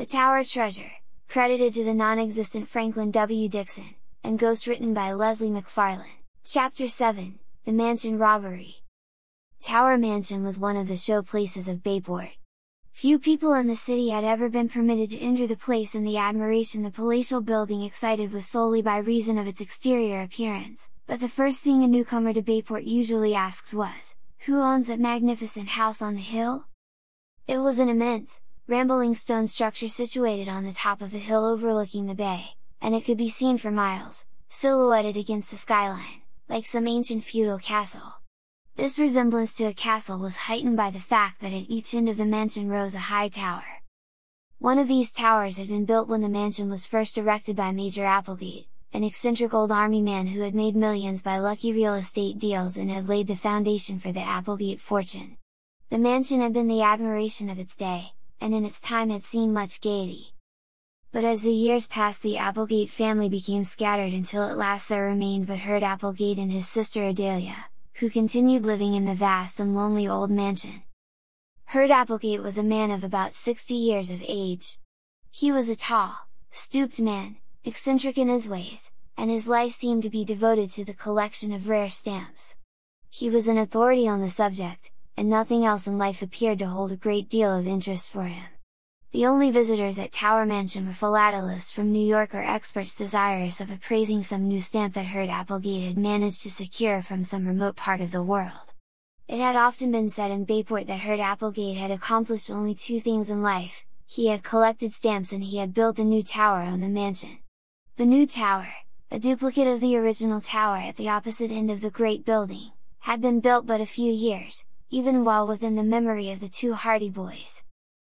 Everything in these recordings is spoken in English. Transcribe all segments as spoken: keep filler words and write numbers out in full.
The Tower Treasure, credited to the non-existent Franklin W. Dixon, and ghostwritten by Leslie McFarlane. Chapter seven, The Mansion Robbery. Tower Mansion was one of the showplaces of Bayport. Few people in the city had ever been permitted to enter the place, and the admiration the palatial building excited was solely by reason of its exterior appearance, but the first thing a newcomer to Bayport usually asked was, "Who owns that magnificent house on the hill?" It was an immense, rambling stone structure situated on the top of the hill overlooking the bay, and it could be seen for miles, silhouetted against the skyline, like some ancient feudal castle. This resemblance to a castle was heightened by the fact that at each end of the mansion rose a high tower. One of these towers had been built when the mansion was first erected by Major Applegate, an eccentric old army man who had made millions by lucky real estate deals and had laid the foundation for the Applegate fortune. The mansion had been the admiration of its day, and in its time had seen much gaiety. But as the years passed, the Applegate family became scattered until at last there remained but Herd Applegate and his sister Adelia, who continued living in the vast and lonely old mansion. Herd Applegate was a man of about sixty years of age. He was a tall, stooped man, eccentric in his ways, and his life seemed to be devoted to the collection of rare stamps. He was an authority on the subject, and nothing else in life appeared to hold a great deal of interest for him. The only visitors at Tower Mansion were philatelists from New York or experts desirous of appraising some new stamp that Herd Applegate had managed to secure from some remote part of the world. It had often been said in Bayport that Herd Applegate had accomplished only two things in life: he had collected stamps and he had built a new tower on the mansion. The new tower, a duplicate of the original tower at the opposite end of the great building, had been built but a few years, even well within the memory of the two Hardy boys.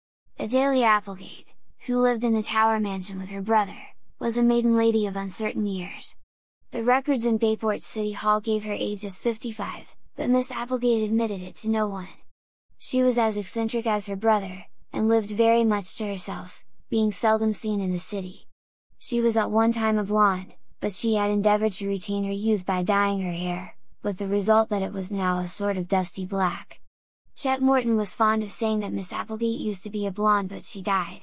Adelia Applegate, who lived in the Tower Mansion with her brother, was a maiden lady of uncertain years. The records in Bayport City Hall gave her age as fifty-five, but Miss Applegate admitted it to no one. She was as eccentric as her brother, and lived very much to herself, being seldom seen in the city. She was at one time a blonde, but she had endeavored to retain her youth by dyeing her hair, with the result that it was now a sort of dusty black. Chet Morton was fond of saying that Miss Applegate used to be a blonde but she died.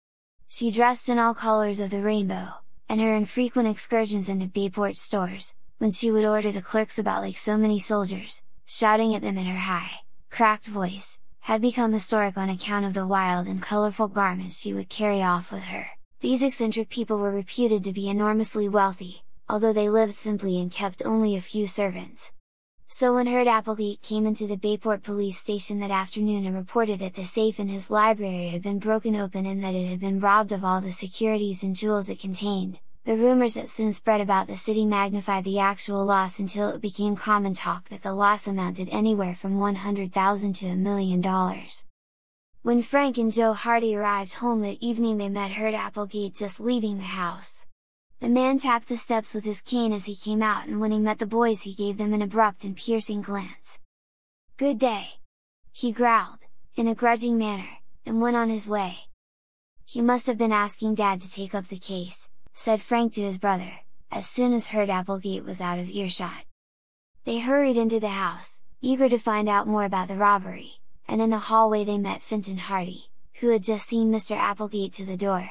She dressed in all colors of the rainbow, and her infrequent excursions into Bayport stores, when she would order the clerks about like so many soldiers, shouting at them in her high, cracked voice, had become historic on account of the wild and colorful garments she would carry off with her. These eccentric people were reputed to be enormously wealthy, although they lived simply and kept only a few servants. So when Herd Applegate came into the Bayport police station that afternoon and reported that the safe in his library had been broken open and that it had been robbed of all the securities and jewels it contained, the rumors that soon spread about the city magnified the actual loss until it became common talk that the loss amounted anywhere from one hundred thousand to a million dollars. When Frank and Joe Hardy arrived home that evening, they met Herd Applegate just leaving the house. The man tapped the steps with his cane as he came out, and when he met the boys he gave them an abrupt and piercing glance. "Good day!" he growled, in a grudging manner, and went on his way. "He must have been asking Dad to take up the case," said Frank to his brother, as soon as Herd Applegate was out of earshot. They hurried into the house, eager to find out more about the robbery, and in the hallway they met Fenton Hardy, who had just seen Mister Applegate to the door.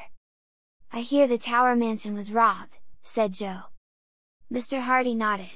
"I hear the Tower Mansion was robbed," said Joe. Mister Hardy nodded.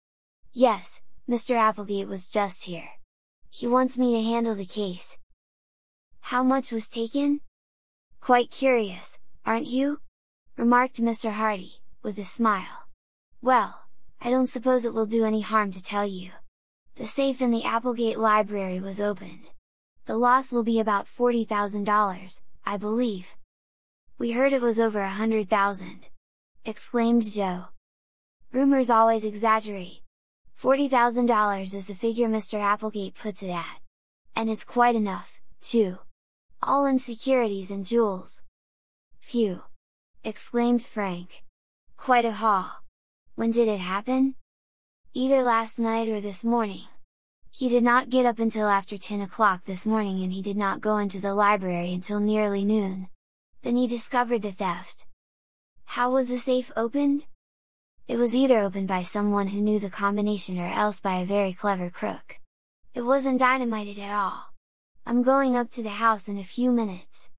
"Yes, Mister Applegate was just here. He wants me to handle the case." "How much was taken?" "Quite curious, aren't you?" remarked Mister Hardy, with a smile. "Well, I don't suppose it will do any harm to tell you. The safe in the Applegate library was opened. The loss will be about forty thousand dollars, I believe." "We heard it was over a hundred thousand!" exclaimed Joe. "Rumors always exaggerate. Forty thousand dollars is the figure Mister Applegate puts it at. And it's quite enough, too. All in securities and jewels." "Phew!" exclaimed Frank. "Quite a haul! When did it happen?" "Either last night or this morning. He did not get up until after ten o'clock this morning, and he did not go into the library until nearly noon. Then he discovered the theft." "How was the safe opened?" "It was either opened by someone who knew the combination or else by a very clever crook. It wasn't dynamited at all. I'm going up to the house in a few minutes.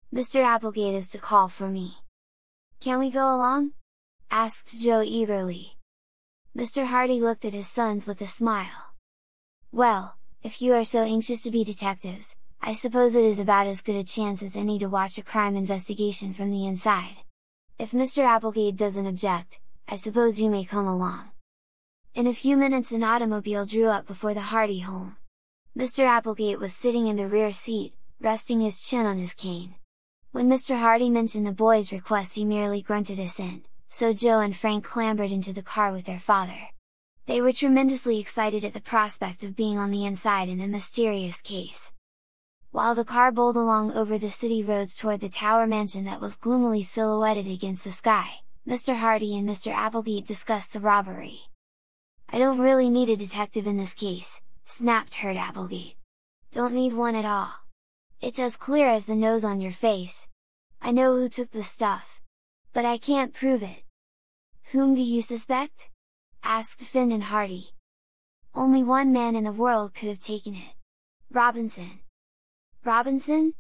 Mister Applegate is to call for me. Can we go along? Asked Joe eagerly. Mister Hardy looked at his sons with a smile. Well, if you are so anxious to be detectives, I suppose it is about as good a chance as any to watch a crime investigation from the inside. If Mister Applegate doesn't object, I suppose you may come along. In a few minutes an automobile drew up before the Hardy home. Mister Applegate was sitting in the rear seat, resting his chin on his cane. When Mister Hardy mentioned the boy's request he merely grunted assent, so Joe and Frank clambered into the car with their father. They were tremendously excited at the prospect of being on the inside in the mysterious case. While the car bowled along over the city roads toward the Tower mansion that was gloomily silhouetted against the sky, Mister Hardy and Mister Applegate discussed the robbery. "I don't really need a detective in this case," snapped Herd Applegate. "Don't need one at all. It's as clear as the nose on your face. I know who took the stuff. But I can't prove it." "Whom do you suspect?" asked Findan Hardy. "Only one man in the world could have taken it. Robinson." "Robinson?"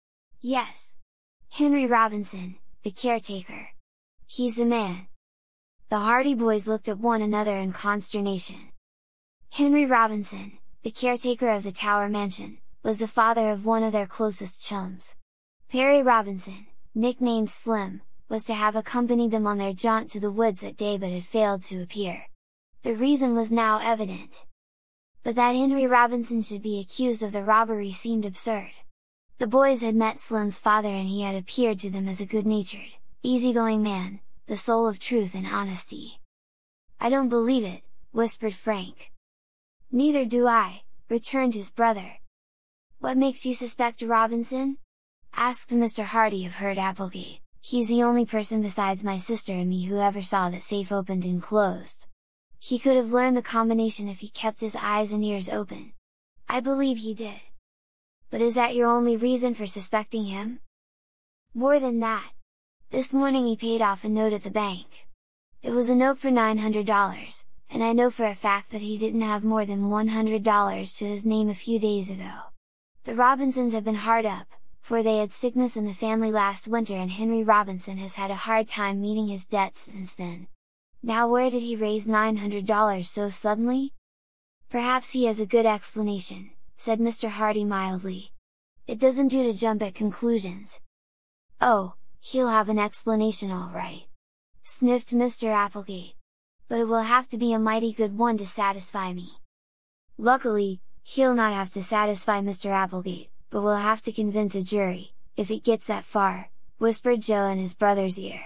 "Yes. Henry Robinson, the caretaker. He's the man." The Hardy boys looked at one another in consternation. Henry Robinson, the caretaker of the Tower mansion, was the father of one of their closest chums. Perry Robinson, nicknamed Slim, was to have accompanied them on their jaunt to the woods that day but had failed to appear. The reason was now evident. But that Henry Robinson should be accused of the robbery seemed absurd. The boys had met Slim's father and he had appeared to them as a good-natured, easygoing man, the soul of truth and honesty. "I don't believe it," whispered Frank. "Neither do I," returned his brother. "What makes you suspect Robinson?" asked Mister Hardy of Herd Applegate. "He's the only person besides my sister and me who ever saw that safe opened and closed. He could have learned the combination if he kept his eyes and ears open. I believe he did. But is that your only reason for suspecting him?" "More than that. This morning he paid off a note at the bank. It was a note for nine hundred dollars, and I know for a fact that he didn't have more than one hundred dollars to his name a few days ago. The Robinsons have been hard up, for they had sickness in the family last winter and Henry Robinson has had a hard time meeting his debts since then. Now where did he raise nine hundred dollars so suddenly?" "Perhaps he has a good explanation," said Mister Hardy mildly. "It doesn't do to jump at conclusions." "Oh, he'll have an explanation all right," sniffed Mister Applegate. "But it will have to be a mighty good one to satisfy me." "Luckily, he'll not have to satisfy Mister Applegate, but will have to convince a jury, if it gets that far," whispered Joe in his brother's ear.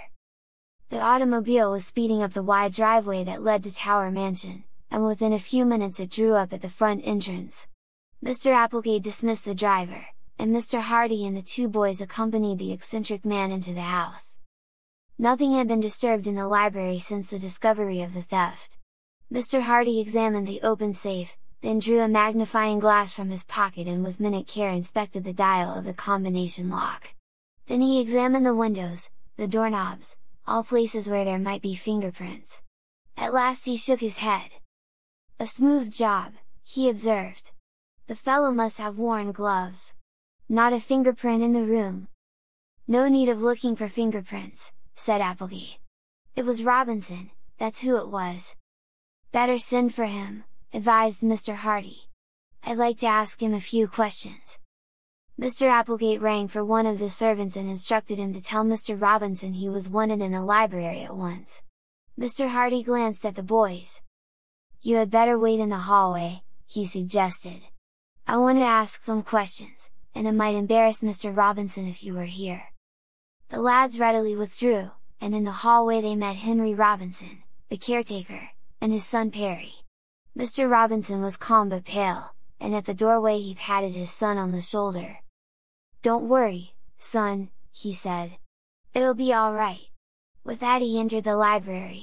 The automobile was speeding up the wide driveway that led to Tower Mansion, and within a few minutes it drew up at the front entrance. Mister Applegate dismissed the driver, and Mister Hardy and the two boys accompanied the eccentric man into the house. Nothing had been disturbed in the library since the discovery of the theft. Mister Hardy examined the open safe, then drew a magnifying glass from his pocket and with minute care inspected the dial of the combination lock. Then he examined the windows, the doorknobs, all places where there might be fingerprints. At last he shook his head. "A smooth job," he observed. "The fellow must have worn gloves. Not a fingerprint in the room." "No need of looking for fingerprints," said Applegate. "It was Robinson, that's who it was." "Better send for him," advised Mister Hardy. "I'd like to ask him a few questions." Mister Applegate rang for one of the servants and instructed him to tell Mister Robinson he was wanted in the library at once. Mister Hardy glanced at the boys. "You had better wait in the hallway," he suggested. "I want to ask some questions, and it might embarrass Mister Robinson if you were here." The lads readily withdrew, and in the hallway they met Henry Robinson, the caretaker, and his son Perry. Mister Robinson was calm but pale, and at the doorway he patted his son on the shoulder. "Don't worry, son," he said. "It'll be all right." With that he entered the library.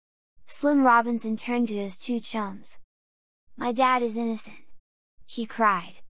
Slim Robinson turned to his two chums. "My dad is innocent!" he cried.